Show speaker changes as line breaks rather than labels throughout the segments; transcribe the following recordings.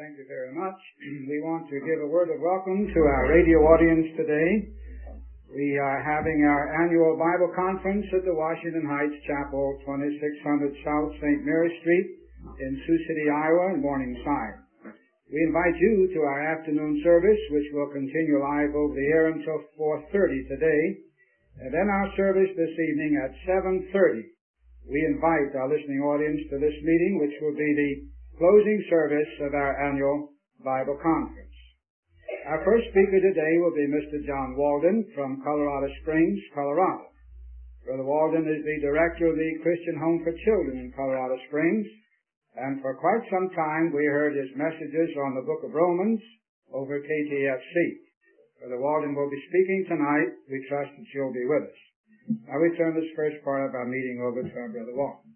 Thank you very much. We want to give a word of welcome to our radio audience today. We are having our annual Bible conference at the Washington Heights Chapel, 2600 South St. Mary Street in Sioux City, Iowa, in Morningside. We invite you to our afternoon service, which will continue live over the air until 4:30 today. And then our service this evening at 7:30. We invite our listening audience to this meeting, which will be the closing service of our annual Bible conference. Our first speaker today will be Mr. John Walden from Colorado Springs, Colorado. Brother Walden is the director of the Christian Home for Children in Colorado Springs, and for quite some time we heard his messages on the book of Romans over KTFC. Brother Walden will be speaking tonight. We trust that you'll be with us. Now we turn this first part of our meeting over to our Brother Walden.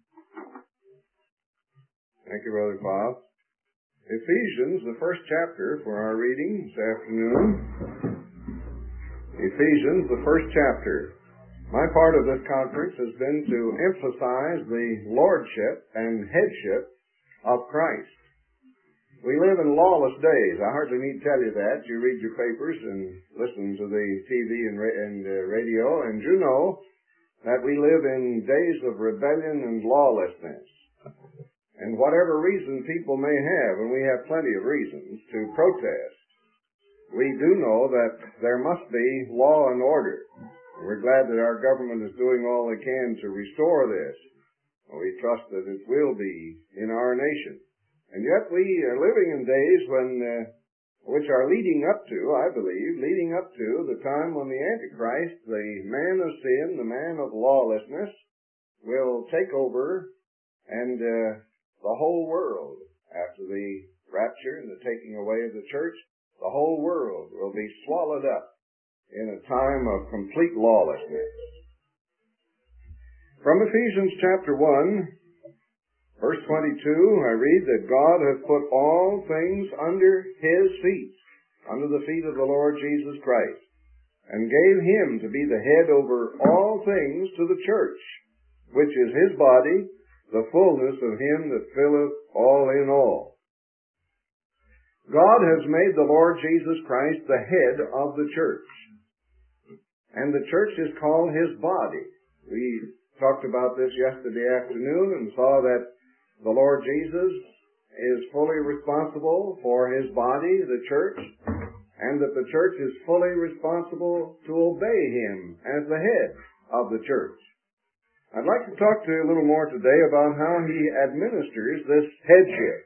Thank you, Brother Bob. Ephesians, the first chapter for our reading this afternoon. Ephesians, the first chapter. My part of this conference has been to emphasize the lordship and headship of Christ. We live in lawless days. I hardly need to tell you that. You read your papers and listen to the TV and radio, and you know that we live in days of rebellion and lawlessness. And whatever reason people may have, and we have plenty of reasons to protest, we do know that there must be law and order. We're glad that our government is doing all they can to restore this. We trust that it will be in our nation. And yet we are living in days which are leading up to, I believe, the time when the Antichrist, the man of sin, the man of lawlessness, will take over, and the whole world, after the rapture and the taking away of the church, the whole world will be swallowed up in a time of complete lawlessness. From Ephesians chapter 1, verse 22, I read that God hath put all things under His feet, under the feet of the Lord Jesus Christ, and gave Him to be the head over all things to the church, which is His body, the fullness of Him that filleth all in all. God has made the Lord Jesus Christ the head of the church, and the church is called His body. We talked about this yesterday afternoon and saw that the Lord Jesus is fully responsible for His body, the church, and that the church is fully responsible to obey Him as the head of the church. I'd like to talk to you a little more today about how He administers this headship.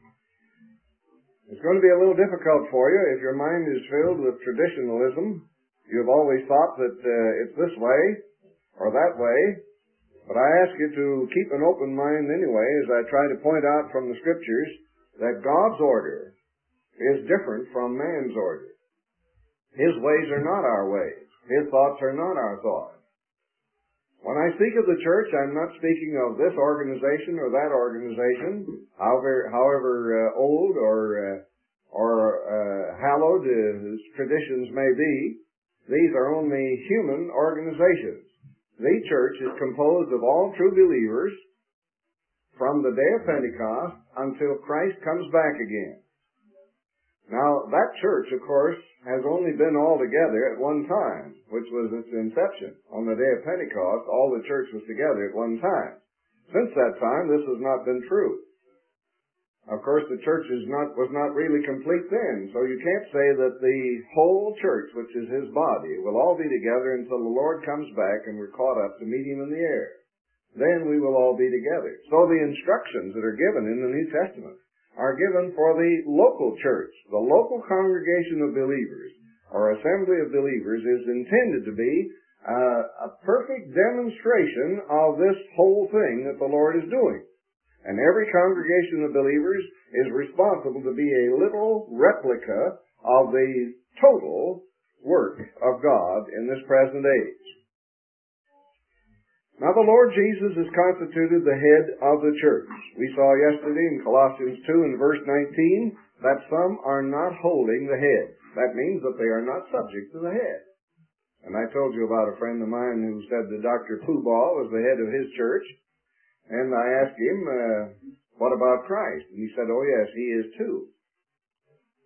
It's going to be a little difficult for you if your mind is filled with traditionalism. You've always thought that it's this way or that way. But I ask you to keep an open mind anyway as I try to point out from the Scriptures that God's order is different from man's order. His ways are not our ways. His thoughts are not our thoughts. When I speak of the church, I'm not speaking of this organization or that organization, however old or hallowed as traditions may be. These are only human organizations. The church is composed of all true believers from the day of Pentecost until Christ comes back again. Now, that church, of course, has only been all together at one time, which was its inception. On the day of Pentecost, all the church was together at one time. Since that time, this has not been true. Of course, the church was not really complete then, so you can't say that the whole church, which is His body, will all be together until the Lord comes back and we're caught up to meet Him in the air. Then we will all be together. So the instructions that are given in the New Testament are given for the local church. The local congregation of believers, or assembly of believers, is intended to be a perfect demonstration of this whole thing that the Lord is doing. And every congregation of believers is responsible to be a little replica of the total work of God in this present age. Now, the Lord Jesus is constituted the head of the church. We saw yesterday in Colossians 2 and verse 19 that some are not holding the head. That means that they are not subject to the head. And I told you about a friend of mine who said that Dr. Poobah was the head of his church. And I asked him, what about Christ? And he said, oh yes, He is too.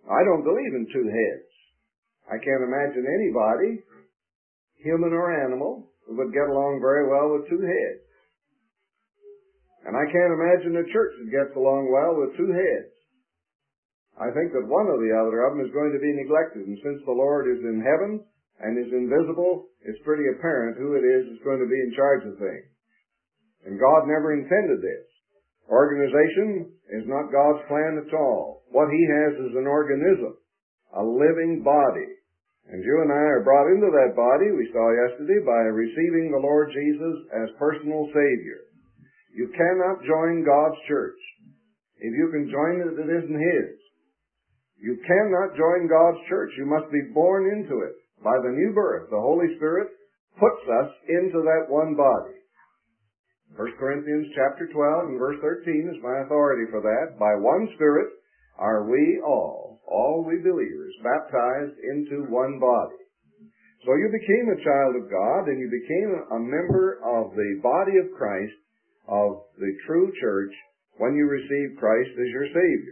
I don't believe in two heads. I can't imagine anybody, human or animal, who would get along very well with two heads. And I can't imagine a church that gets along well with two heads. I think that one or the other of them is going to be neglected, and since the Lord is in heaven and is invisible, it's pretty apparent who it is that's going to be in charge of things. And God never intended this. Organization is not God's plan at all. What He has is an organism, a living body. And you and I are brought into that body, we saw yesterday, by receiving the Lord Jesus as personal Savior. You cannot join God's church. If you can join it, it isn't His. You cannot join God's church. You must be born into it. By the new birth, the Holy Spirit puts us into that one body. 1 Corinthians chapter 12 and verse 13 is my authority for that. By one Spirit are we all we believers, baptized into one body. So you became a child of God, and you became a member of the body of Christ, of the true church, when you received Christ as your Savior.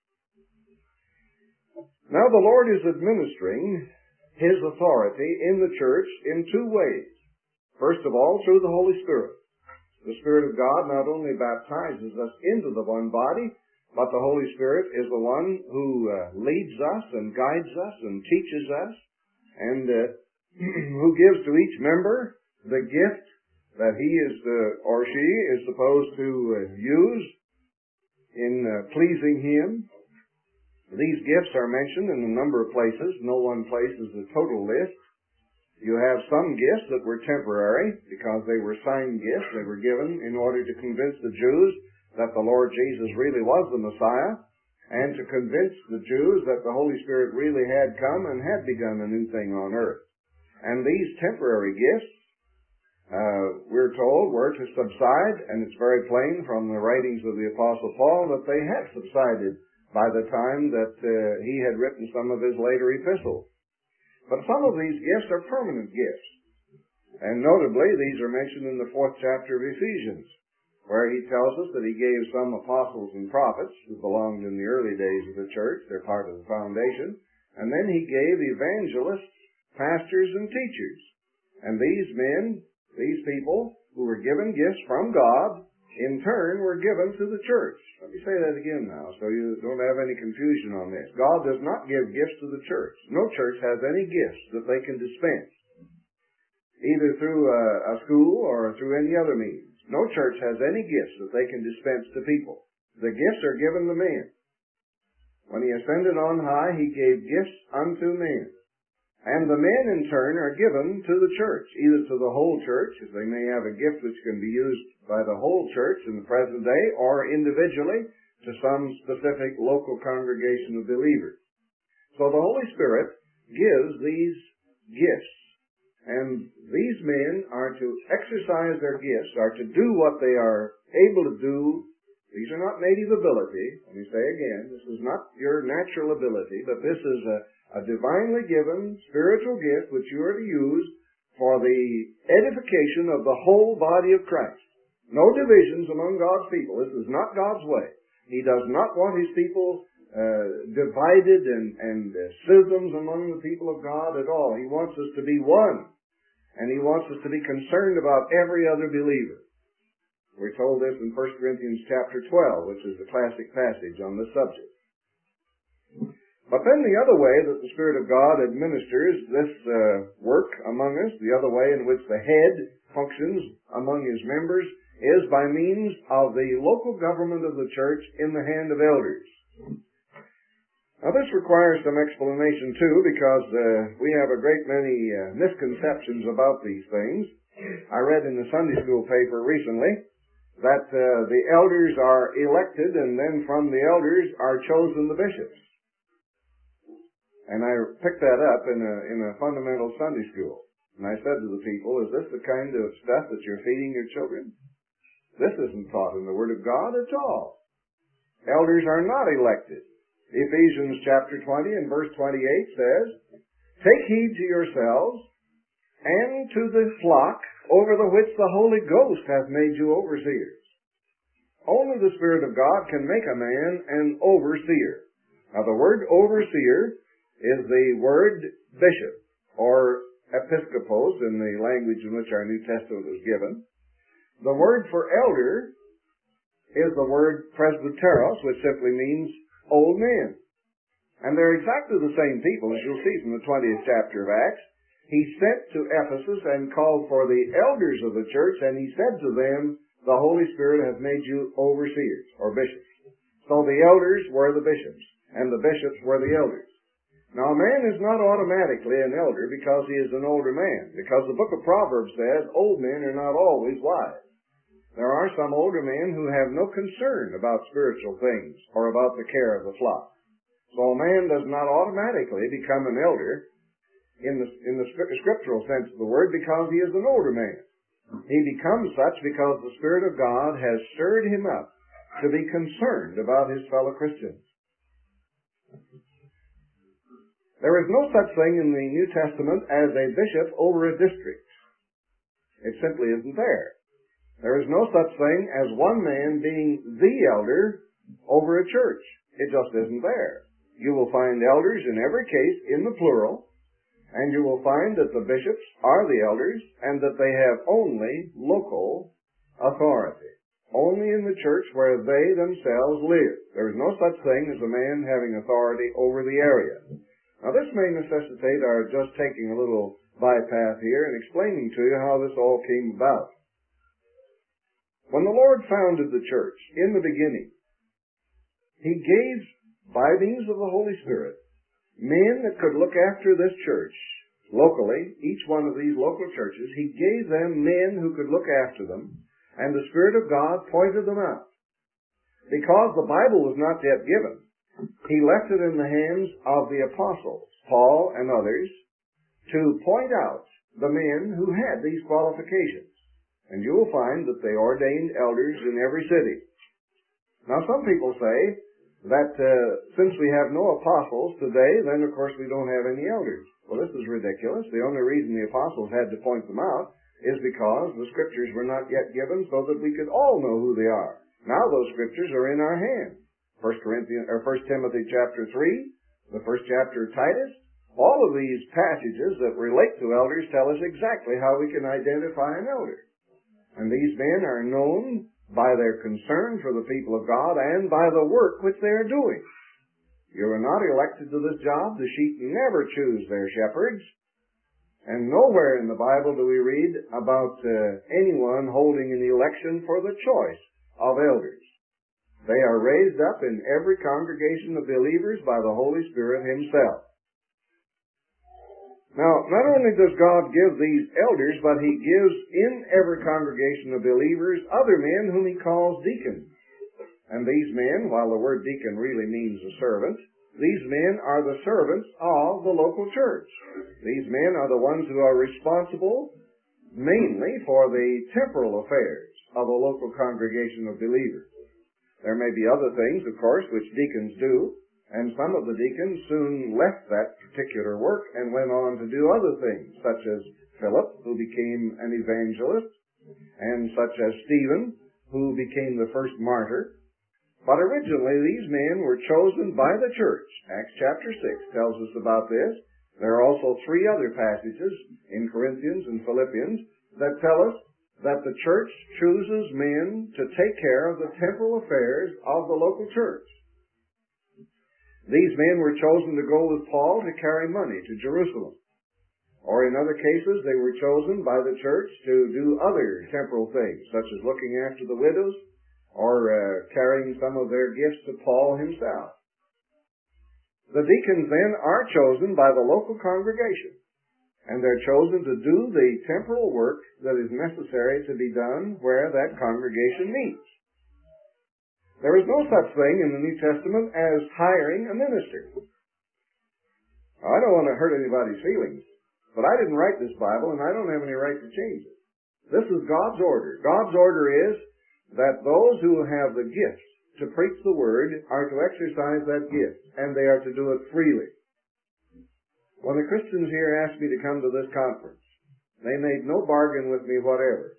Now the Lord is administering His authority in the church in two ways. First of all, through the Holy Spirit. The Spirit of God not only baptizes us into the one body, but the Holy Spirit is the one who leads us and guides us and teaches us, and who gives to each member the gift that he is or she is supposed to use in pleasing Him. These gifts are mentioned in a number of places. No one place is a total list. You have some gifts that were temporary because they were sign gifts. They were given in order to convince the Jews that the Lord Jesus really was the Messiah, and to convince the Jews that the Holy Spirit really had come and had begun a new thing on earth. And these temporary gifts, we're told, were to subside, and it's very plain from the writings of the Apostle Paul that they had subsided by the time that he had written some of his later epistles. But some of these gifts are permanent gifts. And notably, these are mentioned in the 4th chapter of Ephesians, where he tells us that he gave some apostles and prophets who belonged in the early days of the church. They're part of the foundation. And then he gave evangelists, pastors, and teachers. And these men, these people who were given gifts from God, in turn were given to the church. Let me say that again now so you don't have any confusion on this. God does not give gifts to the church. No church has any gifts that they can dispense, either through a school or through any other means. No church has any gifts that they can dispense to people. The gifts are given to men. When He ascended on high, He gave gifts unto men. And the men, in turn, are given to the church, either to the whole church, if they may have a gift which can be used by the whole church in the present day, or individually to some specific local congregation of believers. So the Holy Spirit gives these gifts. And these men are to exercise their gifts, are to do what they are able to do. These are not native ability. Let me say again, this is not your natural ability, but this is a divinely given spiritual gift which you are to use for the edification of the whole body of Christ. No divisions among God's people. This is not God's way. He does not want His people divided and schisms among the people of God at all. He wants us to be one. And He wants us to be concerned about every other believer. We're told this in 1 Corinthians chapter 12, which is the classic passage on this subject. But then the other way that the Spirit of God administers this work among us, the other way in which the head functions among His members, is by means of the local government of the church in the hand of elders. Now this requires some explanation too, because we have a great many misconceptions about these things. I read in the Sunday school paper recently that the elders are elected, and then from the elders are chosen the bishops. And I picked that up in a fundamental Sunday school. And I said to the people, is this the kind of stuff that you're feeding your children? This isn't taught in the Word of God at all. Elders are not elected. Ephesians chapter 20 and verse 28 says, take heed to yourselves and to the flock over the which the Holy Ghost hath made you overseers. Only the Spirit of God can make a man an overseer. Now the word overseer is the word bishop, or episkopos in the language in which our New Testament was given. The word for elder is the word presbyteros, which simply means old men. And they're exactly the same people, as you'll see from the 20th chapter of Acts. He sent to Ephesus and called for the elders of the church, and he said to them, the Holy Spirit has made you overseers, or bishops. So the elders were the bishops, and the bishops were the elders. Now, a man is not automatically an elder because he is an older man, because the book of Proverbs says old men are not always wise. There are some older men who have no concern about spiritual things or about the care of the flock. So a man does not automatically become an elder in the scriptural sense of the word because he is an older man. He becomes such because the Spirit of God has stirred him up to be concerned about his fellow Christians. There is no such thing in the New Testament as a bishop over a district. It simply isn't there. There is no such thing as one man being the elder over a church. It just isn't there. You will find elders in every case in the plural, and you will find that the bishops are the elders and that they have only local authority. Only in the church where they themselves live. There is no such thing as a man having authority over the area. Now this may necessitate our just taking a little bypath here and explaining to you how this all came about. When the Lord founded the church in the beginning, He gave, by means of the Holy Spirit, men that could look after this church locally, each one of these local churches. He gave them men who could look after them, and the Spirit of God pointed them out. Because the Bible was not yet given, He left it in the hands of the apostles, Paul and others, to point out the men who had these qualifications. And you will find that they ordained elders in every city. Now some people say that since we have no apostles today, then of course we don't have any elders. Well, this is ridiculous. The only reason the apostles had to point them out is because the scriptures were not yet given so that we could all know who they are. Now those scriptures are in our hands. 1 Timothy chapter 3, the first chapter of Titus, all of these passages that relate to elders tell us exactly how we can identify an elder. And these men are known by their concern for the people of God and by the work which they are doing. You are not elected to this job. The sheep never choose their shepherds. And nowhere in the Bible do we read about anyone holding an election for the choice of elders. They are raised up in every congregation of believers by the Holy Spirit Himself. Now, not only does God give these elders, but He gives in every congregation of believers other men whom He calls deacons. And these men, while the word deacon really means a servant, these men are the servants of the local church. These men are the ones who are responsible mainly for the temporal affairs of a local congregation of believers. There may be other things, of course, which deacons do, and some of the deacons soon left that particular work and went on to do other things, such as Philip, who became an evangelist, and such as Stephen, who became the first martyr. But originally, these men were chosen by the church. Acts chapter 6 tells us about this. There are also 3 other passages in Corinthians and Philippians that tell us that the church chooses men to take care of the temporal affairs of the local church. These men were chosen to go with Paul to carry money to Jerusalem. Or in other cases, they were chosen by the church to do other temporal things, such as looking after the widows or carrying some of their gifts to Paul himself. The deacons then are chosen by the local congregation, and they're chosen to do the temporal work that is necessary to be done where that congregation meets. There is no such thing in the New Testament as hiring a minister. I don't want to hurt anybody's feelings, but I didn't write this Bible, and I don't have any right to change it. This is God's order. God's order is that those who have the gift to preach the Word are to exercise that gift, and they are to do it freely. When the Christians here asked me to come to this conference, they made no bargain with me whatever.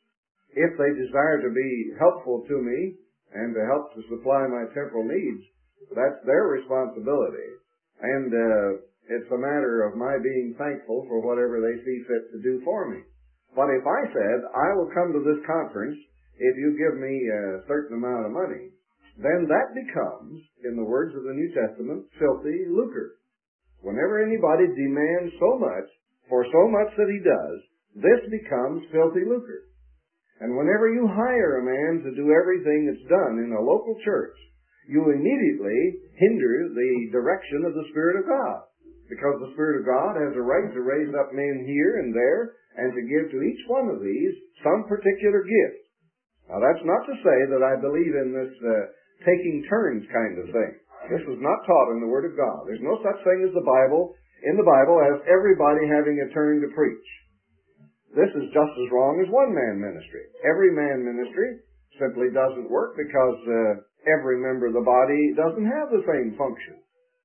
If they desire to be helpful to me and to help to supply my temporal needs, That's their responsibility. And it's a matter of my being thankful for whatever they see fit to do for me. But if I said, I will come to this conference if you give me a certain amount of money, then that becomes, in the words of the New Testament, filthy lucre. Whenever anybody demands so much for so much that he does, this becomes filthy lucre. And whenever you hire a man to do everything that's done in a local church, you immediately hinder the direction of the Spirit of God. Because the Spirit of God has a right to raise up men here and there and to give to each one of these some particular gift. Now that's not to say that I believe in this taking turns kind of thing. This is not taught in the Word of God. There's no such thing as in the Bible as everybody having a turn to preach. This is just as wrong as one-man ministry. Every man ministry simply doesn't work because every member of the body doesn't have the same function.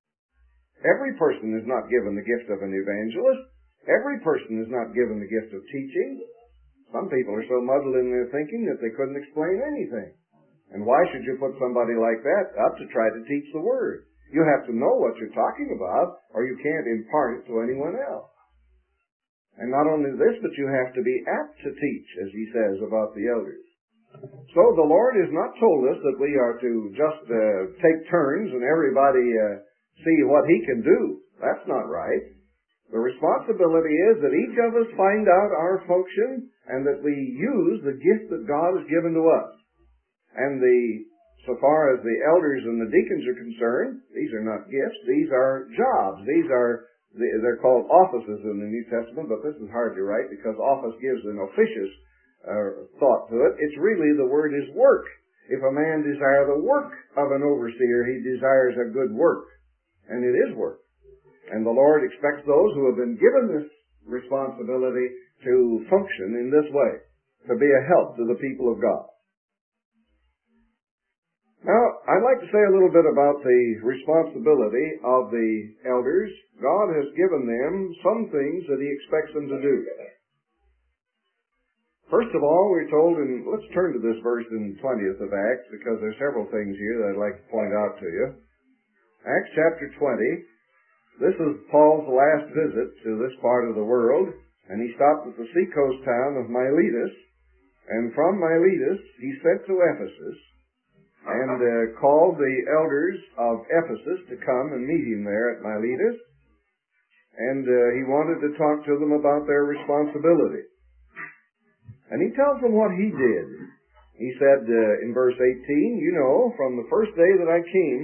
Every person is not given the gift of an evangelist. Every person is not given the gift of teaching. Some people are so muddled in their thinking that they couldn't explain anything. And why should you put somebody like that up to try to teach the Word? You have to know what you're talking about, or you can't impart it to anyone else. And not only this, but you have to be apt to teach, as he says about the elders. So the Lord has not told us that we are to just take turns and everybody see what he can do. That's not right. The responsibility is that each of us find out our function and that we use the gift that God has given to us. And so far as the elders and the deacons are concerned, these are not gifts, these are jobs. They're called offices in the New Testament, but this is hardly right because office gives an officious thought to it. It's really, the word is work. If a man desire the work of an overseer, he desires a good work. And it is work. And the Lord expects those who have been given this responsibility to function in this way, to be a help to the people of God. Now, I'd like to say a little bit about the responsibility of the elders. God has given them some things that he expects them to do. First of all, we're told, and let's turn to this verse in 20th of Acts, because there's several things here that I'd like to point out to you. Acts chapter 20, this is Paul's last visit to this part of the world, and he stopped at the seacoast town of Miletus, and from Miletus he sent to Ephesus, and called the elders of Ephesus to come and meet him there at Miletus, and he wanted to talk to them about their responsibility. And he tells them what he did. He said in verse 18, you know, from the first day that I came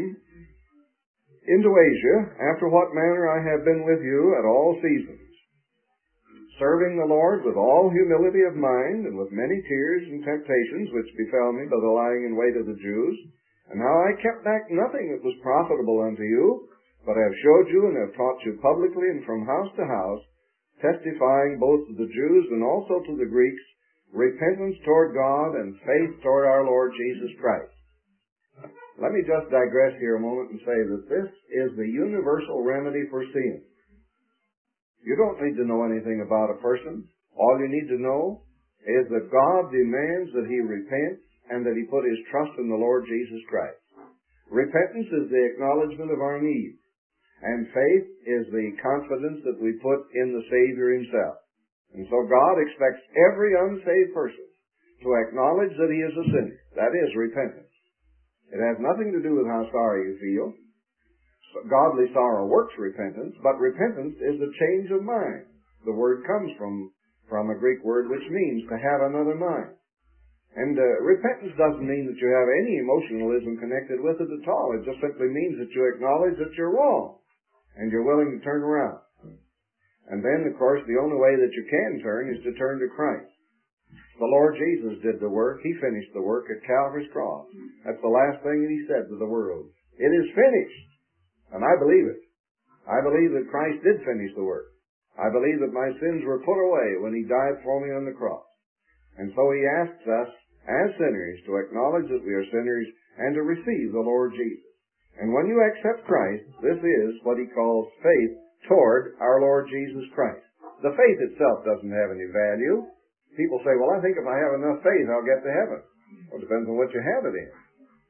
into Asia, after what manner I have been with you at all seasons, serving the Lord with all humility of mind and with many tears and temptations which befell me by the lying in wait of the Jews, and how I kept back nothing that was profitable unto you, but have showed you and have taught you publicly and from house to house, testifying both to the Jews and also to the Greeks, repentance toward God and faith toward our Lord Jesus Christ. Let me just digress here a moment and say that this is the universal remedy for sin. You don't need to know anything about a person. All you need to know is that God demands that he repent and that he put his trust in the Lord Jesus Christ. Repentance is the acknowledgement of our need, and faith is the confidence that we put in the Savior himself. And so God expects every unsaved person to acknowledge that he is a sinner. That is repentance. It has nothing to do with how sorry you feel. Godly sorrow works repentance, but repentance is a change of mind. The word comes from a Greek word which means to have another mind. And repentance doesn't mean that you have any emotionalism connected with it at all. It just simply means that you acknowledge that you're wrong and you're willing to turn around. And then, of course, the only way that you can turn is to turn to Christ. The Lord Jesus did the work. He finished the work at Calvary's cross. That's the last thing that he said to the world. It is finished. And I believe it. I believe that Christ did finish the work. I believe that my sins were put away when he died for me on the cross. And so he asks us, as sinners, to acknowledge that we are sinners and to receive the Lord Jesus. And when you accept Christ, this is what he calls faith toward our Lord Jesus Christ. The faith itself doesn't have any value. People say, well, I think if I have enough faith, I'll get to heaven. Well, it depends on what you have it in.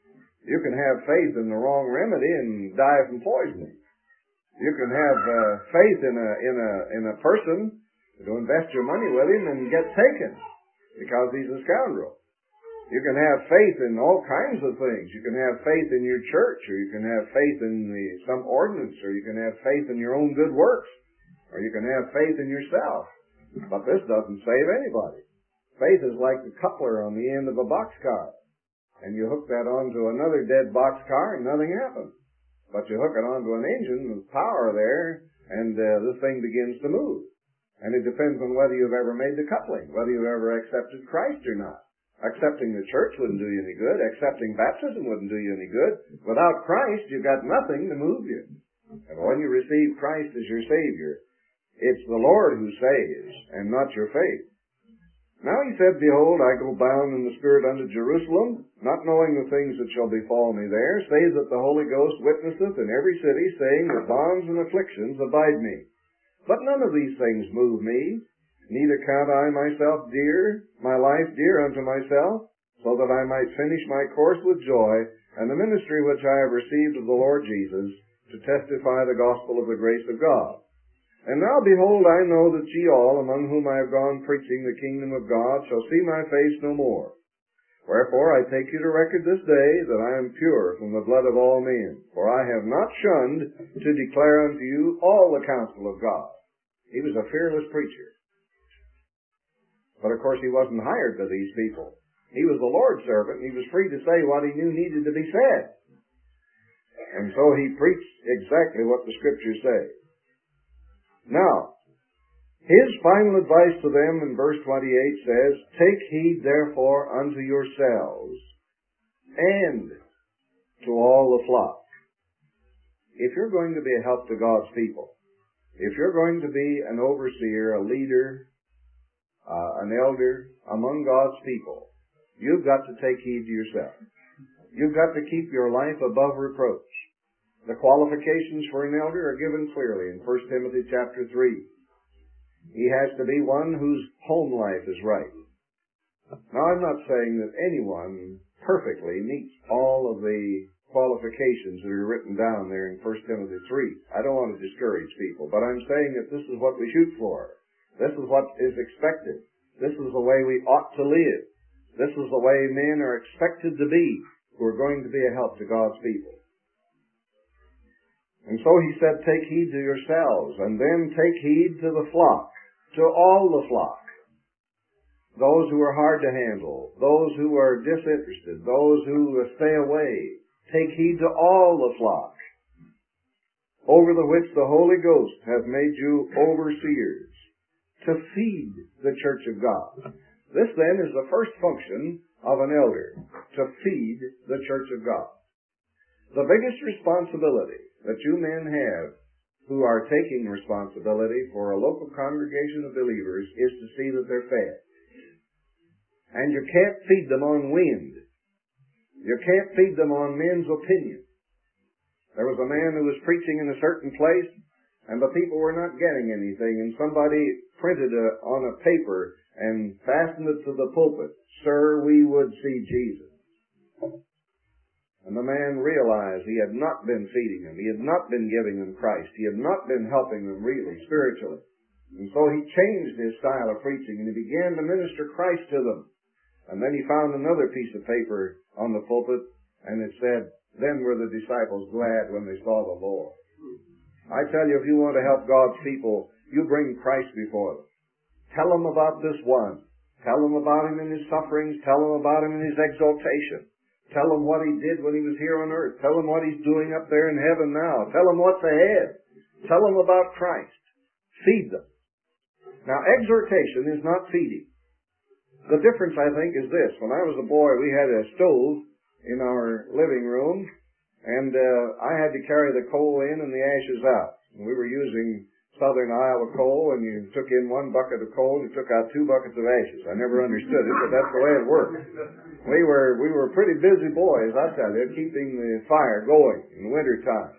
You can have faith in the wrong remedy and die from poisoning. You can have faith in a person to invest your money with him and get taken because he's a scoundrel. You can have faith in all kinds of things. You can have faith in your church, or you can have faith in some ordinance, or you can have faith in your own good works, or you can have faith in yourself. But this doesn't save anybody. Faith is like the coupler on the end of a boxcar. And you hook that onto another dead boxcar and nothing happens. But you hook it onto an engine with power there, and this thing begins to move. And it depends on whether you've ever made the coupling, whether you've ever accepted Christ or not. Accepting the church wouldn't do you any good. Accepting baptism wouldn't do you any good. Without Christ, you've got nothing to move you. And when you receive Christ as your Savior, it's the Lord who saves, and not your faith. Now he said, Behold, I go bound in the Spirit unto Jerusalem, not knowing the things that shall befall me there, save that the Holy Ghost witnesseth in every city, saying that bonds and afflictions abide me. But none of these things move me, neither count I myself dear, my life dear unto myself, so that I might finish my course with joy, and the ministry which I have received of the Lord Jesus, to testify the gospel of the grace of God. And now, behold, I know that ye all, among whom I have gone preaching the kingdom of God, shall see my face no more. Wherefore I take you to record this day, that I am pure from the blood of all men. For I have not shunned to declare unto you all the counsel of God. He was a fearless preacher. But of course he wasn't hired by these people. He was the Lord's servant, and he was free to say what he knew needed to be said. And so he preached exactly what the Scriptures say. Now, his final advice to them in verse 28 says, Take heed therefore unto yourselves and to all the flock. If you're going to be a help to God's people, if you're going to be an overseer, a leader, an elder among God's people, you've got to take heed to yourself. You've got to keep your life above reproach. The qualifications for an elder are given clearly in 1 Timothy chapter 3. He has to be one whose home life is right. Now, I'm not saying that anyone perfectly meets all of the qualifications that are written down there in 1 Timothy 3. I don't want to discourage people, but I'm saying that this is what we shoot for. This is what is expected. This is the way we ought to live. This is the way men are expected to be who are going to be a help to God's people. And so he said, Take heed to yourselves, and then take heed to the flock, to all the flock. Those who are hard to handle, those who are disinterested, those who stay away. Take heed to all the flock, over the which the Holy Ghost hath made you overseers, to feed the church of God. This then is the first function of an elder, to feed the church of God. The biggest responsibility that you men have who are taking responsibility for a local congregation of believers is to see that they're fed. And you can't feed them on wind. You can't feed them on men's opinion. There was a man who was preaching in a certain place, and the people were not getting anything, and somebody printed on a paper and fastened it to the pulpit, Sir, we would see Jesus. And the man realized he had not been feeding them. He had not been giving them Christ. He had not been helping them really, spiritually. And so he changed his style of preaching, and he began to minister Christ to them. And then he found another piece of paper on the pulpit, and it said, Then were the disciples glad when they saw the Lord. I tell you, if you want to help God's people, you bring Christ before them. Tell them about this one. Tell them about him in his sufferings. Tell them about him in his exaltation. Tell him what he did when he was here on earth. Tell him what he's doing up there in heaven now. Tell him what's ahead. Tell them about Christ. Feed them. Now, exhortation is not feeding. The difference, I think, is this. When I was a boy, we had a stove in our living room, and I had to carry the coal in and the ashes out. And we were using Southern Iowa coal, and you took in one bucket of coal and you took out 2 buckets of ashes. I never understood it, but that's the way it worked. We were pretty busy boys, I tell you, keeping the fire going in the winter time.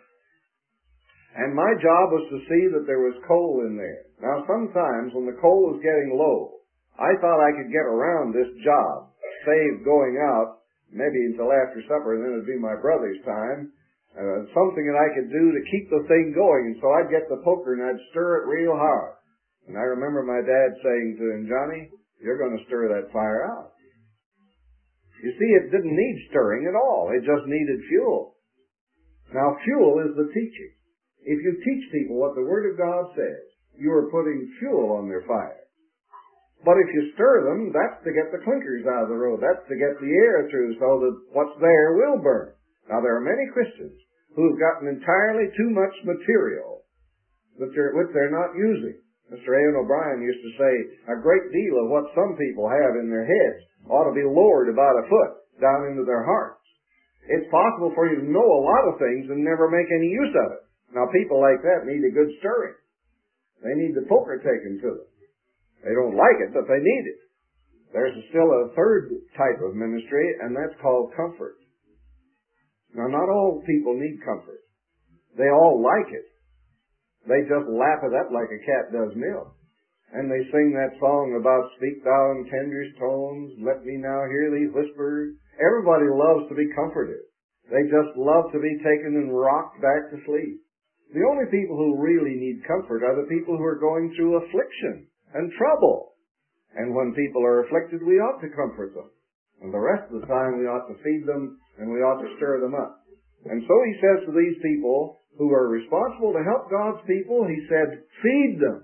And my job was to see that there was coal in there. Now, sometimes when the coal was getting low, I thought I could get around this job, save going out, maybe until after supper, and then it'd be my brother's time. Something that I could do to keep the thing going. And so I'd get the poker and I'd stir it real hard. And I remember my dad saying to him, Johnny, you're going to stir that fire out. You see, it didn't need stirring at all. It just needed fuel. Now, fuel is the teaching. If you teach people what the Word of God says, you are putting fuel on their fire. But if you stir them, that's to get the clinkers out of the road. That's to get the air through so that what's there will burn. Now, there are many Christians who have gotten entirely too much material which they're not using. Mr. A. N. O'Brien used to say, a great deal of what some people have in their heads ought to be lowered about a foot down into their hearts. It's possible for you to know a lot of things and never make any use of it. Now, people like that need a good stirring. They need the poker taken to them. They don't like it, but they need it. There's still a third type of ministry, and that's called comfort. Now, not all people need comfort. They all like it. They just lap it up like a cat does milk. And they sing that song about speak thou in tenderest tones, let me now hear thee whisper. Everybody loves to be comforted. They just love to be taken and rocked back to sleep. The only people who really need comfort are the people who are going through affliction and trouble. And when people are afflicted, we ought to comfort them. And the rest of the time, we ought to feed them and we ought to stir them up. And so he says to these people who are responsible to help God's people, he said, feed them.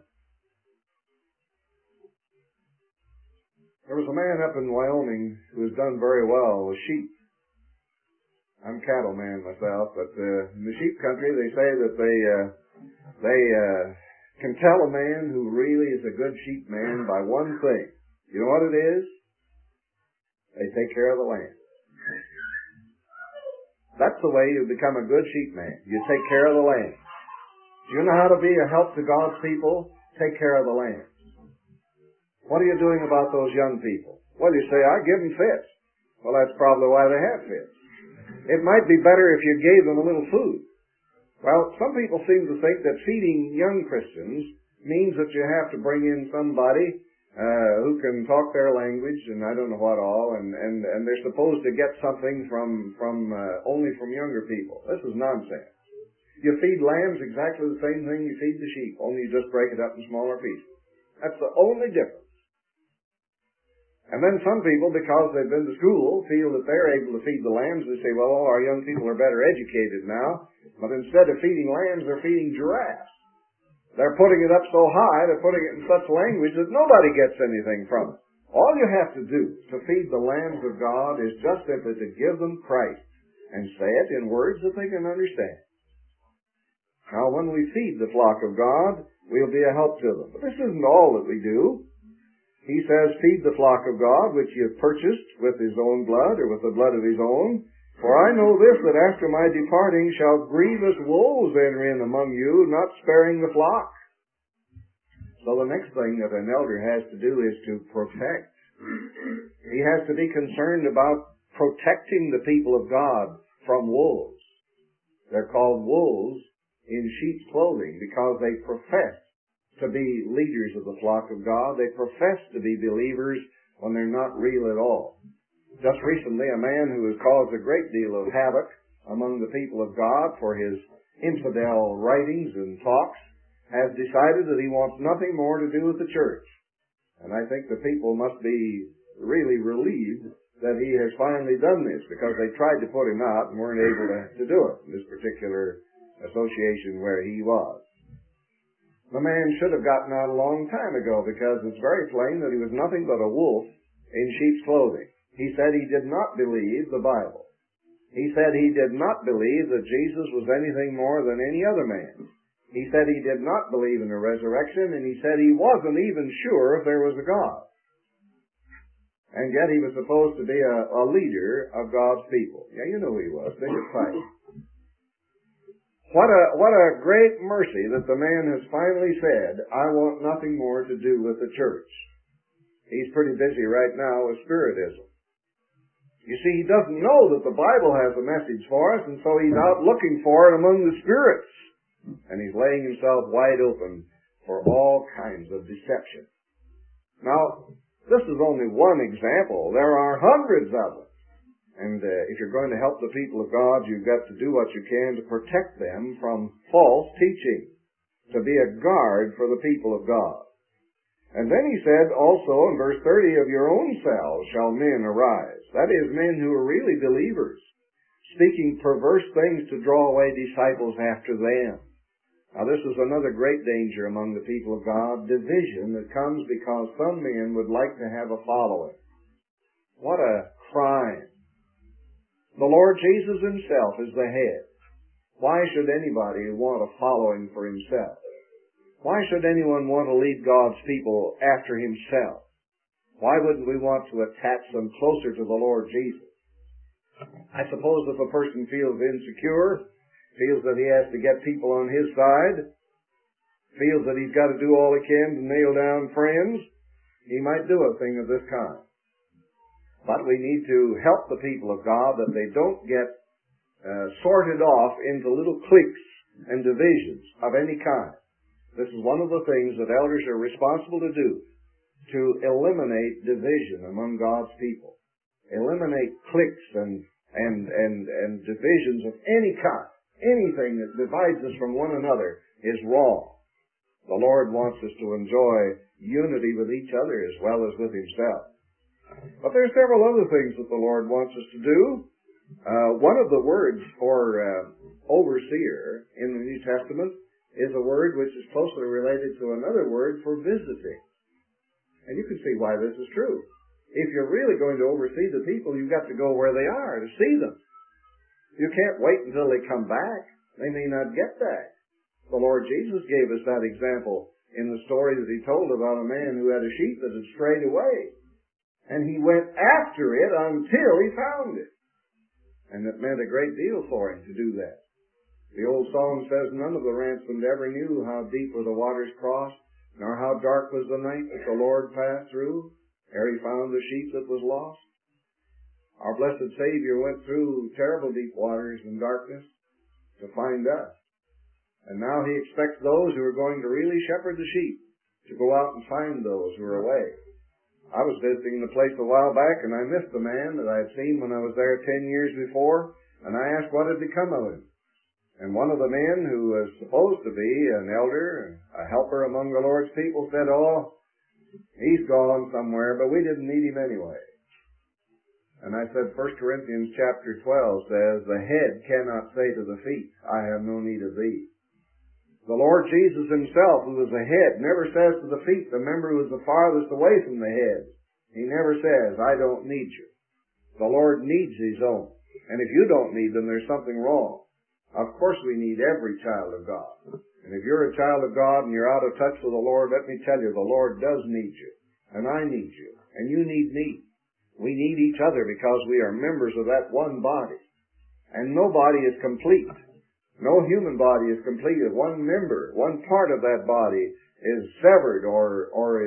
There was a man up in Wyoming who has done very well with sheep. I'm a cattleman myself, but in the sheep country they say that they can tell a man who really is a good sheep man by one thing. You know what it is? They take care of the land. That's the way you become a good sheep man. You take care of the land. Do you know how to be a help to God's people? Take care of the land. What are you doing about those young people? Well, you say, I give them fits. Well, that's probably why they have fits. It might be better if you gave them a little food. Well, some people seem to think that feeding young Christians means that you have to bring in somebody who can talk their language and I don't know what all, and they're supposed to get something only from younger people. This is nonsense. You feed lambs exactly the same thing you feed the sheep, only you just break it up in smaller pieces. That's the only difference. And then some people, because they've been to school, feel that they're able to feed the lambs. They say, well, all our young people are better educated now. But instead of feeding lambs, they're feeding giraffes. They're putting it up so high, they're putting it in such language that nobody gets anything from it. All you have to do to feed the lambs of God is just simply to give them Christ and say it in words that they can understand. Now, when we feed the flock of God, we'll be a help to them. But this isn't all that we do. He says, feed the flock of God, which he hath purchased with his own blood, or with the blood of his own. For I know this, that after my departing shall grievous wolves enter in among you, not sparing the flock. So the next thing that an elder has to do is to protect. He has to be concerned about protecting the people of God from wolves. They're called wolves in sheep's clothing because they profess to be leaders of the flock of God. They profess to be believers when they're not real at all. Just recently, a man who has caused a great deal of havoc among the people of God for his infidel writings and talks has decided that he wants nothing more to do with the church. And I think the people must be really relieved that he has finally done this, because they tried to put him out and weren't able to do it in this particular association where he was. The man should have gotten out a long time ago, because it's very plain that he was nothing but a wolf in sheep's clothing. He said he did not believe the Bible. He said he did not believe that Jesus was anything more than any other man. He said he did not believe in the resurrection, and he said he wasn't even sure if there was a God. And yet he was supposed to be a leader of God's people. Yeah, you know who he was, Bishop Price. What a great mercy that the man has finally said, I want nothing more to do with the church. He's pretty busy right now with Spiritism. You see, he doesn't know that the Bible has a message for us, and so he's out looking for it among the spirits. And he's laying himself wide open for all kinds of deception. Now, this is only one example. There are hundreds of them. And if you're going to help the people of God, you've got to do what you can to protect them from false teaching, to be a guard for the people of God. And then he said also in verse 30, of your own selves shall men arise. That is, men who are really believers, speaking perverse things to draw away disciples after them. Now this is another great danger among the people of God, division that comes because some men would like to have a following. What a crime. The Lord Jesus himself is the head. Why should anybody want a following for himself? Why should anyone want to lead God's people after himself? Why wouldn't we want to attach them closer to the Lord Jesus? I suppose if a person feels insecure, feels that he has to get people on his side, feels that he's got to do all he can to nail down friends, he might do a thing of this kind. But we need to help the people of God that they don't get sorted off into little cliques and divisions of any kind. This is one of the things that elders are responsible to do, to eliminate division among God's people. Eliminate cliques and divisions of any kind. Anything that divides us from one another is wrong. The Lord wants us to enjoy unity with each other as well as with himself. But there are several other things that the Lord wants us to do. One of the words for overseer in the New Testament is a word which is closely related to another word for visiting. And you can see why this is true. If you're really going to oversee the people, you've got to go where they are to see them. You can't wait until they come back. They may not get back. The Lord Jesus gave us that example in the story that he told about a man who had a sheep that had strayed away. And he went after it until he found it. And it meant a great deal for him to do that. The old song says, none of the ransomed ever knew how deep were the waters crossed, nor how dark was the night that the Lord passed through, ere he found the sheep that was lost. Our blessed Savior went through terrible deep waters and darkness to find us. And now he expects those who are going to really shepherd the sheep to go out and find those who are away. I was visiting the place a while back, and I missed the man that I had seen when I was there 10 years before, and I asked what had become of him. And one of the men who was supposed to be an elder, a helper among the Lord's people, said, oh, he's gone somewhere, but we didn't need him anyway. And I said, 1 Corinthians chapter 12 says, the head cannot say to the feet, I have no need of thee. The Lord Jesus himself, who is the head, never says to the feet, the member who is the farthest away from the head. He never says, I don't need you. The Lord needs his own. And if you don't need them, there's something wrong. Of course we need every child of God. And if you're a child of God and you're out of touch with the Lord, let me tell you, the Lord does need you. And I need you. And you need me. We need each other because we are members of that one body. And no body is complete. No human body is complete if one member, one part of that body is severed or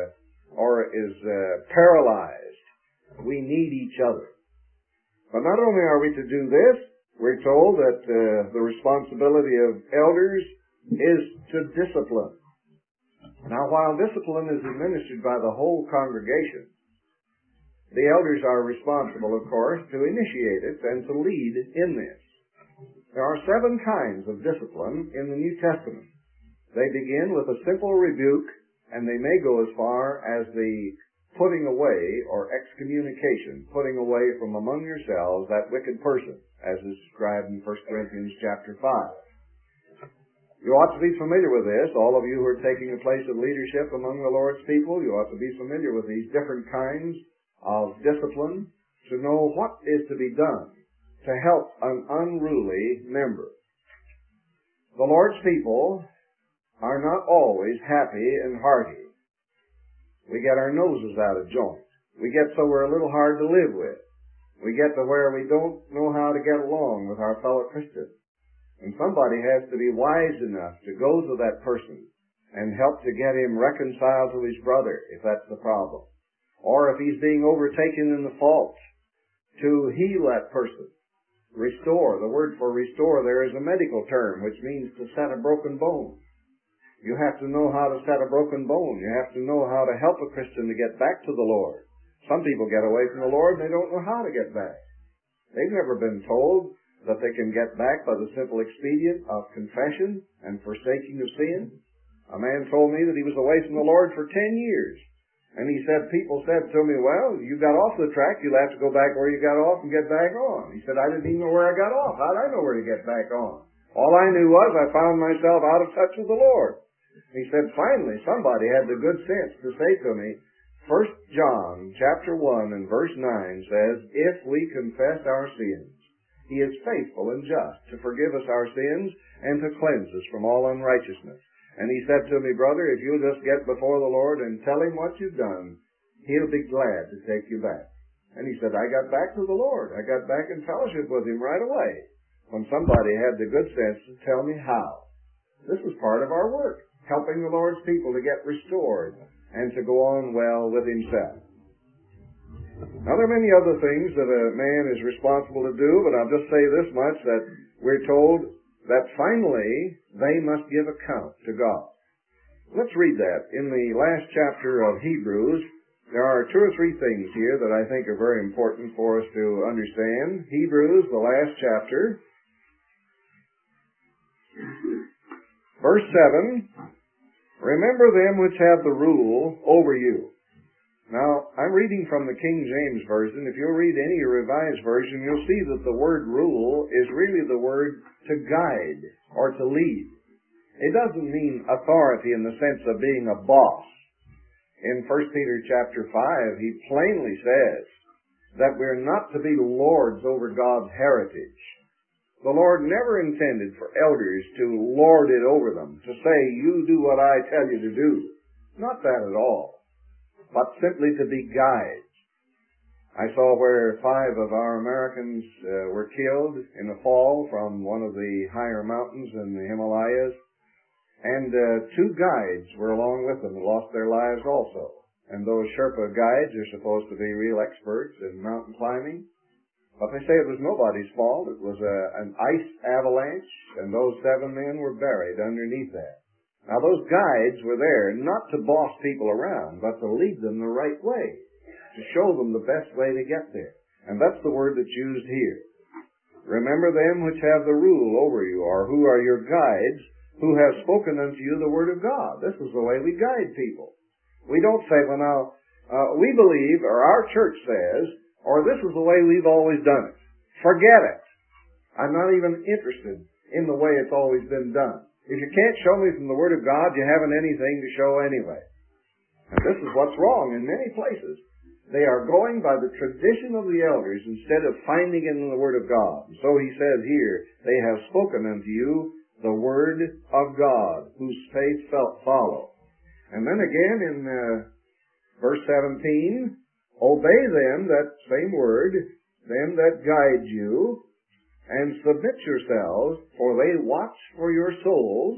is paralyzed. We need each other. But not only are we to do this, we're told that the responsibility of elders is to discipline. Now, while discipline is administered by the whole congregation, the elders are responsible, of course, to initiate it and to lead in this. There are 7 kinds of discipline in the New Testament. They begin with a simple rebuke, and they may go as far as the putting away or excommunication, putting away from among yourselves that wicked person, as is described in 1 Corinthians chapter 5. You ought to be familiar with this. All of you who are taking a place of leadership among the Lord's people, you ought to be familiar with these different kinds of discipline to know what is to be done to help an unruly member. The Lord's people are not always happy and hearty. We get our noses out of joint. We get so we're a little hard to live with. We get to where we don't know how to get along with our fellow Christians. And somebody has to be wise enough to go to that person and help to get him reconciled to his brother, if that's the problem. Or if he's being overtaken in the fault, to heal that person. Restore. The word for restore there is a medical term, which means to set a broken bone. You have to know how to set a broken bone. You have to know how to help a Christian to get back to the Lord. Some people get away from the Lord and they don't know how to get back. They've never been told that they can get back by the simple expedient of confession and forsaking of sin. A man told me that he was away from the Lord for 10 years. And he said, people said to me, well, you got off the track, you'll have to go back where you got off and get back on. He said, I didn't even know where I got off. How'd I know where to get back on? All I knew was I found myself out of touch with the Lord. He said, finally, somebody had the good sense to say to me, 1 John chapter 1 and verse 9 says, if we confess our sins, He is faithful and just to forgive us our sins and to cleanse us from all unrighteousness. And he said to me, brother, if you'll just get before the Lord and tell Him what you've done, He'll be glad to take you back. And he said, I got back to the Lord. I got back in fellowship with Him right away when somebody had the good sense to tell me how. This is part of our work, helping the Lord's people to get restored and to go on well with himself. Now, there are many other things that a man is responsible to do, but I'll just say this much, that we're told that finally they must give account to God. Let's read that. In the last chapter of Hebrews, there are 2 or 3 things here that I think are very important for us to understand. Hebrews, the last chapter, verse 7, remember them which have the rule over you. Now, I'm reading from the King James Version. If you'll read any Revised Version, you'll see that the word rule is really the word to guide or to lead. It doesn't mean authority in the sense of being a boss. In 1 Peter chapter 5, he plainly says that we're not to be lords over God's heritage. The Lord never intended for elders to lord it over them, to say, you do what I tell you to do. Not that at all, but simply to be guides. I saw where 5 of our Americans were killed in a fall from one of the higher mountains in the Himalayas, and 2 guides were along with them and lost their lives also. And those Sherpa guides are supposed to be real experts in mountain climbing, but they say it was nobody's fault. It was an ice avalanche, and those 7 men were buried underneath that. Now, those guides were there not to boss people around, but to lead them the right way, to show them the best way to get there. And that's the word that's used here. Remember them which have the rule over you, or who are your guides, who have spoken unto you the word of God. This is the way we guide people. We don't say, well, now, we believe, or our church says, or this is the way we've always done it. Forget it. I'm not even interested in the way it's always been done. If you can't show me from the Word of God, you haven't anything to show anyway. And this is what's wrong in many places. They are going by the tradition of the elders instead of finding it in the Word of God. So he says here, they have spoken unto you the Word of God, whose faith follow. And then again in verse 17, obey them, that same word, them that guide you, and submit yourselves, for they watch for your souls,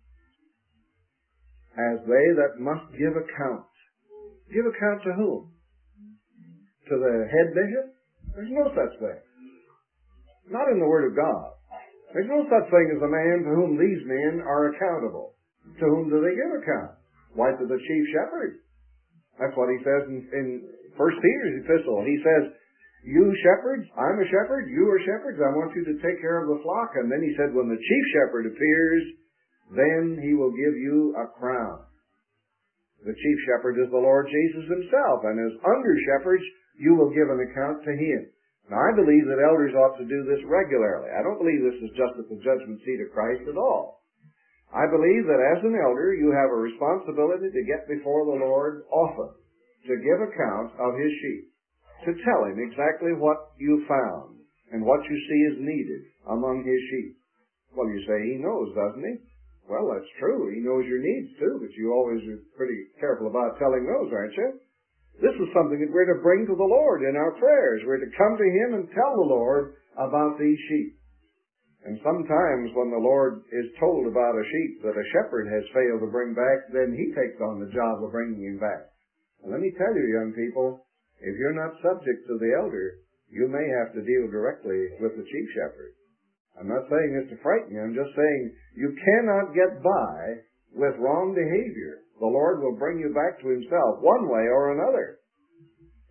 as they that must give account. Give account to whom? To the head bishop? There's no such thing. Not in the Word of God. There's no such thing as a man to whom these men are accountable. To whom do they give account? Why, to the chief shepherd. That's what he says in 1 Peter's epistle. He says, you shepherds, I'm a shepherd, you are shepherds, I want you to take care of the flock. And then he said, when the chief shepherd appears, then he will give you a crown. The chief shepherd is the Lord Jesus himself, and as under shepherds, you will give an account to him. Now, I believe that elders ought to do this regularly. I don't believe this is just at the judgment seat of Christ at all. I believe that as an elder, you have a responsibility to get before the Lord often, to give account of His sheep, to tell Him exactly what you found and what you see is needed among His sheep. Well, you say He knows, doesn't He? Well, that's true. He knows your needs too, but you always are pretty careful about telling those, aren't you? This is something that we're to bring to the Lord in our prayers. We're to come to Him and tell the Lord about these sheep. And sometimes when the Lord is told about a sheep that a shepherd has failed to bring back, then He takes on the job of bringing him back. And let me tell you, young people, if you're not subject to the elder, you may have to deal directly with the chief shepherd. I'm not saying this to frighten you. I'm just saying you cannot get by with wrong behavior. The Lord will bring you back to Himself one way or another.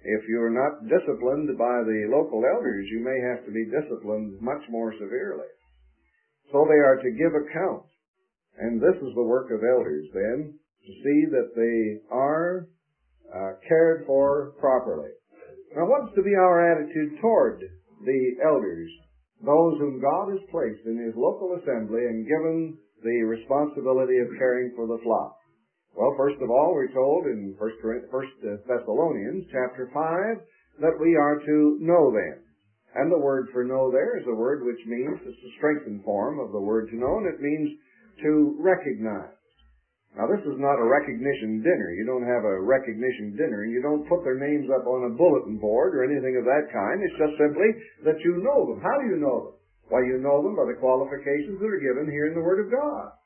if you're not disciplined by the local elders, you may have to be disciplined much more severely. So they are to give account. And this is the work of elders then, to see that they are cared for properly. Now what's to be our attitude toward the elders, those whom God has placed in His local assembly and given the responsibility of caring for the flock? Well, first of all, we're told in 1 Thessalonians chapter 5 that we are to know them. And the word for know there is a word which means, it's a strengthened form of the word to know, and it means to recognize. Now, this is not a recognition dinner. You don't have a recognition dinner, and you don't put their names up on a bulletin board or anything of that kind. It's just simply that you know them. How do you know them? Why, you know them by the qualifications that are given here in the Word of God.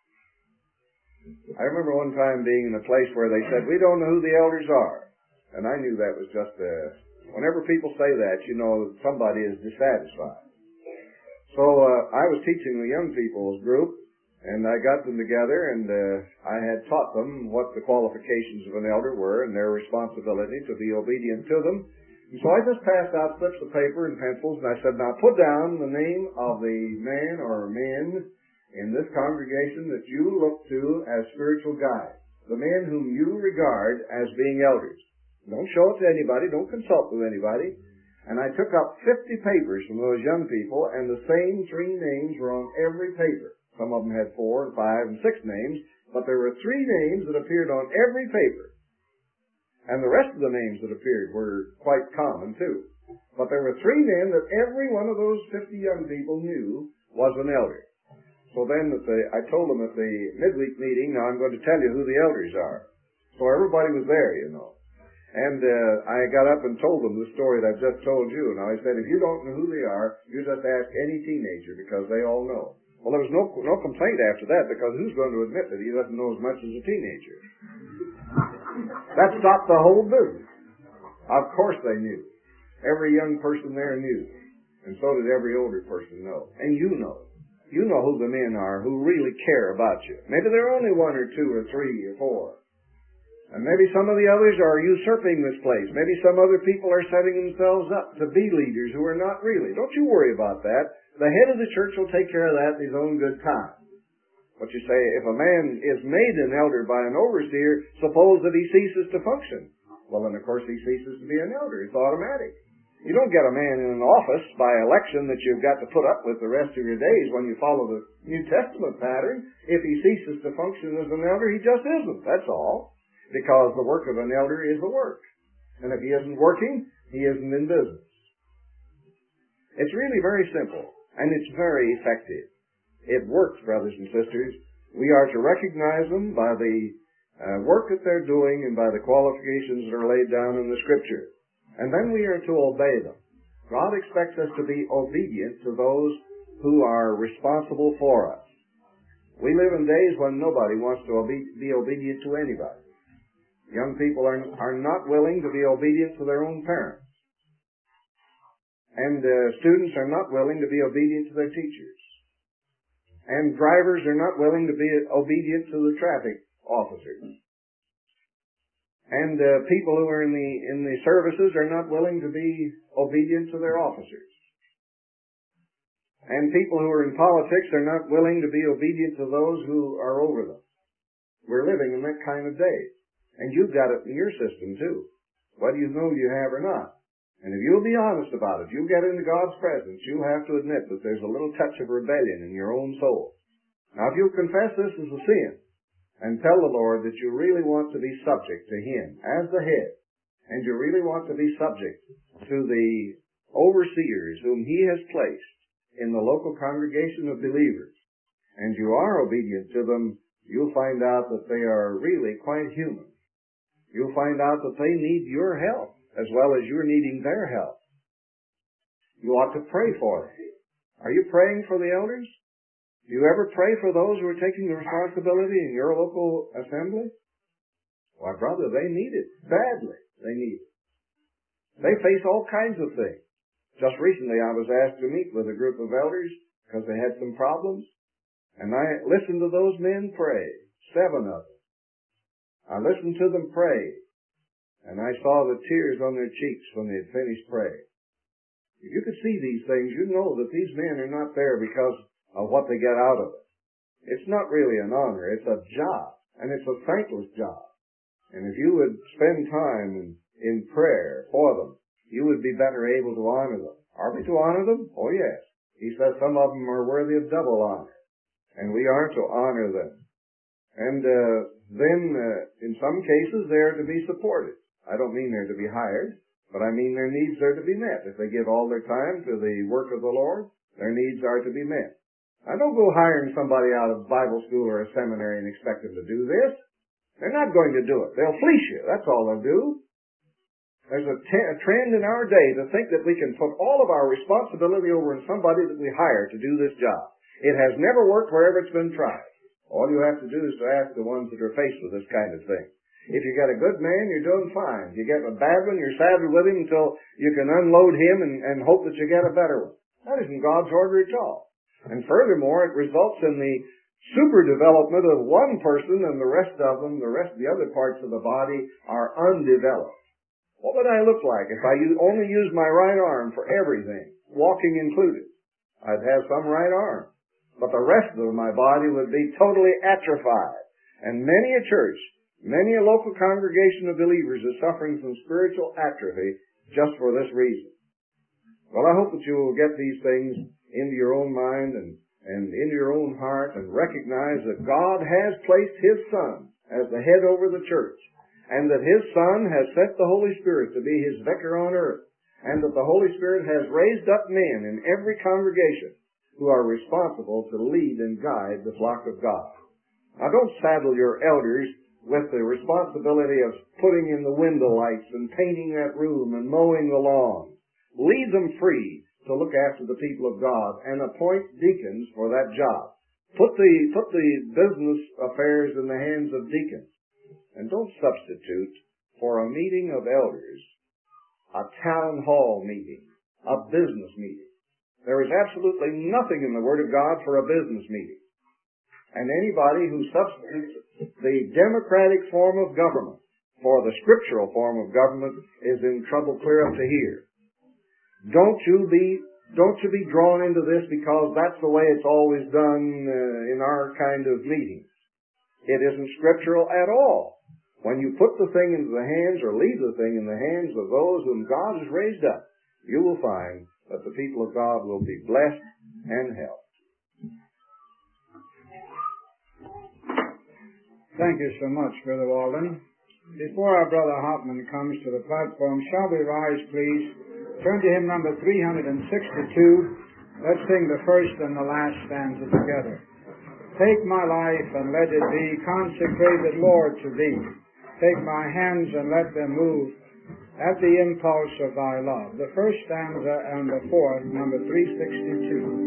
I remember one time being in a place where they said, we don't know who the elders are. And I knew that was just whenever people say that, you know somebody is dissatisfied. So I was teaching the young people's group, and I got them together, and I had taught them what the qualifications of an elder were and their responsibility to be obedient to them. And so I just passed out slips of paper and pencils, and I said, now put down the name of the man or men in this congregation that you look to as spiritual guides, the men whom you regard as being elders. Don't show it to anybody, don't consult with anybody. And I took up 50 papers from those young people, and the same 3 names were on every paper. Some of them had 4 and 5 and 6 names, but there were 3 names that appeared on every paper. And the rest of the names that appeared were quite common too. But there were 3 men that every one of those 50 young people knew was an elder. So then I told them at the midweek meeting, now I'm going to tell you who the elders are. So everybody was there, you know. And I got up and told them the story that I've just told you. Now I said, if you don't know who they are, you just ask any teenager because they all know. Well, there was no complaint after that, because who's going to admit that he doesn't know as much as a teenager? That stopped the whole business. Of course they knew. Every young person there knew. And so did every older person know. And you know. You know who the men are who really care about you. Maybe there are only 1 or 2 or 3 or 4. And maybe some of the others are usurping this place. Maybe some other people are setting themselves up to be leaders who are not really. Don't you worry about that. The head of the church will take care of that in his own good time. But you say, if a man is made an elder by an overseer, suppose that he ceases to function. Well, then of course he ceases to be an elder. It's automatic. You don't get a man in an office by election that you've got to put up with the rest of your days when you follow the New Testament pattern. If he ceases to function as an elder, he just isn't. That's all. Because the work of an elder is the work. And if he isn't working, he isn't in business. It's really very simple, and it's very effective. It works, brothers and sisters. We are to recognize them by the work that they're doing and by the qualifications that are laid down in the Scripture. And then we are to obey them. God expects us to be obedient to those who are responsible for us. We live in days when nobody wants to be obedient to anybody. Young people are not willing to be obedient to their own parents. And students are not willing to be obedient to their teachers. And drivers are not willing to be obedient to the traffic officers. And people who are in the services are not willing to be obedient to their officers. And people who are in politics are not willing to be obedient to those who are over them. We're living in that kind of day. And you've got it in your system too, whether you know you have or not. And if you'll be honest about it, you get into God's presence, you have to admit that there's a little touch of rebellion in your own soul. Now if you'll confess this as a sin, and tell the Lord that you really want to be subject to Him as the head, and you really want to be subject to the overseers whom He has placed in the local congregation of believers, and you are obedient to them, you'll find out that they are really quite human. You'll find out that they need your help as well as you're needing their help. You ought to pray for them. Are you praying for the elders? Do you ever pray for those who are taking the responsibility in your local assembly? Why, brother, they need it badly. They need it. They face all kinds of things. Just recently I was asked to meet with a group of elders because they had some problems, and I listened to those men pray, 7 of them. I listened to them pray and I saw the tears on their cheeks when they had finished praying. If you could see these things, you'd know that these men are not there because of what they get out of it. It's not really an honor. It's a job, and it's a thankless job. And if you would spend time in prayer for them, you would be better able to honor them. Are we to honor them? Oh, yes. He says some of them are worthy of double honor, and we are to honor them. And then, in some cases, they are to be supported. I don't mean they're to be hired, but I mean their needs are to be met. If they give all their time to the work of the Lord, their needs are to be met. Now, don't go hiring somebody out of Bible school or a seminary and expect them to do this. They're not going to do it. They'll fleece you. That's all they'll do. There's a trend in our day to think that we can put all of our responsibility over on somebody that we hire to do this job. It has never worked wherever it's been tried. All you have to do is to ask the ones that are faced with this kind of thing. If you got a good man, you're doing fine. If you get a bad one, you're saddled with him until you can unload him and hope that you get a better one. That isn't God's order at all. And furthermore, it results in the super development of one person, and the rest of the other parts of the body are undeveloped. What would I look like if I only used my right arm for everything, walking included? I'd have some right arm, but the rest of my body would be totally atrophied. And many a church, many a local congregation of believers is suffering from spiritual atrophy just for this reason. Well, I hope that you will get these things into your own mind and into your own heart and recognize that God has placed His Son as the head over the church, and that His Son has sent the Holy Spirit to be His vicar on earth, and that the Holy Spirit has raised up men in every congregation who are responsible to lead and guide the flock of God. Now, don't saddle your elders with the responsibility of putting in the window lights and painting that room and mowing the lawn. Leave them free to look after the people of God and appoint deacons for that job. Put the business affairs in the hands of deacons. And don't substitute for a meeting of elders a town hall meeting, a business meeting. There is absolutely nothing in the Word of God for a business meeting. And anybody who substitutes the democratic form of government for the scriptural form of government is in trouble clear up to here. Don't you be drawn into this because that's the way it's always done in our kind of meetings. It isn't scriptural at all. When you put the thing into the hands or leave the thing in the hands of those whom God has raised up, you will find that the people of God will be blessed and helped.
Thank you so much, Brother Walden. Before our Brother Hoffman comes to the platform, shall we rise, please? Turn to hymn number 362. Let's sing the first and the last stanza together. Take my life and let it be consecrated, Lord, to Thee. Take my hands and let them move at the impulse of Thy love. The first stanza and the fourth, number 362.